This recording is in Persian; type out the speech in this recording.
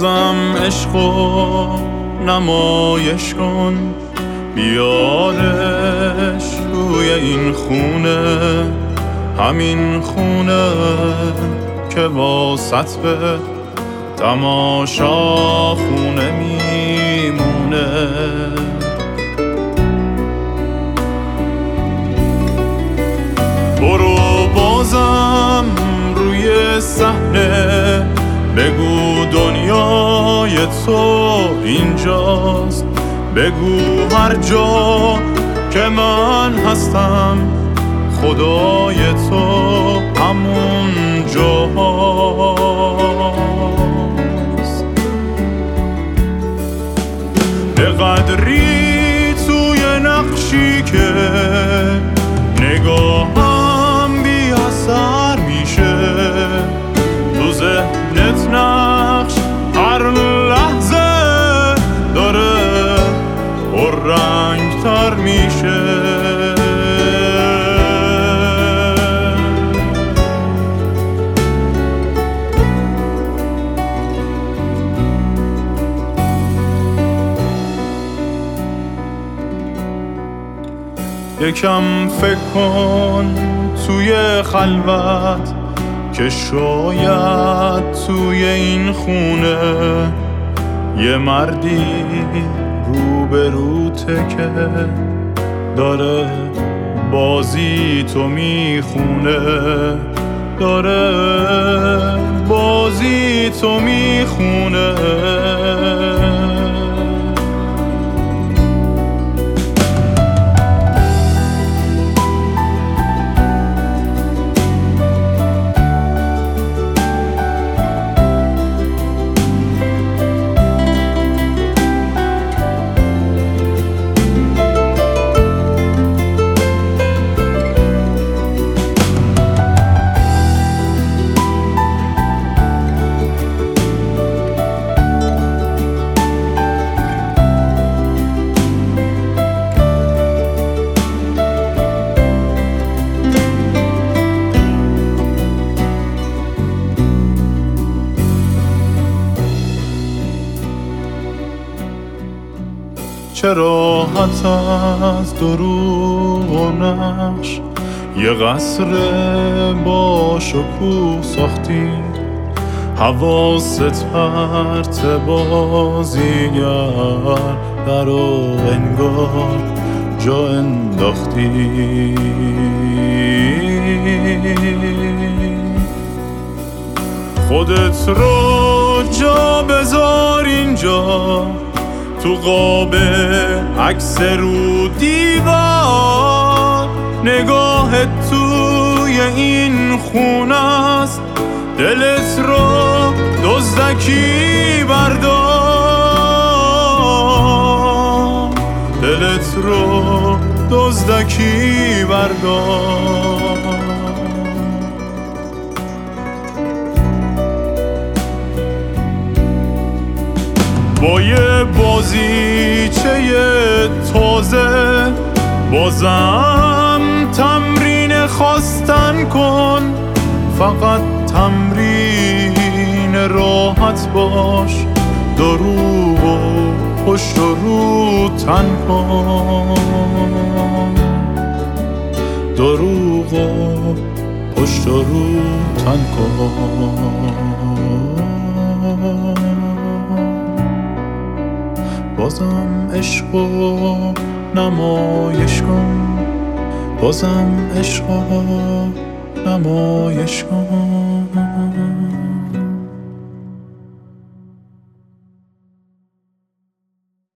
بازم عشقو نمایش کن، بیارش توی این خونه، همین خونه که واسط به تماشا خونه میمونه. برو بازم روی صحنه، بگو دنیای تو اینجاست، بگو هر جا که من هستم خدای تو همون جاست. به قدری توی نقشی که نگاهم بی اثر میشه، تو ذهنت نقش هر لحظه داره پررنگ تر میشه. یکم فکر کن توی خلوت که شاید توی این خونه یه مردی روبروته که داره بازی تو میخونه، داره بازی تو میخونه. چه راحت از دروغ و نقش یه قصر با شکوه ساختی، حواست پرت بازیگر در و انگار جا انداختی. خودت رو جا بذار اینجا، تو قاب عکس رو دیوار، نگاهت توی این خونه است، دلت رو دزدکی بردار، دلت رو دزدکی بردار. با یه بازیچه تازه بازم تمرین خواستن کن، فقط تمرین راحت باش، دروغ و پشت رو تن کن، دروغ و پشت رو تن کن. بازم عشقو نمایش کن، بازم عشقو نمایش کن.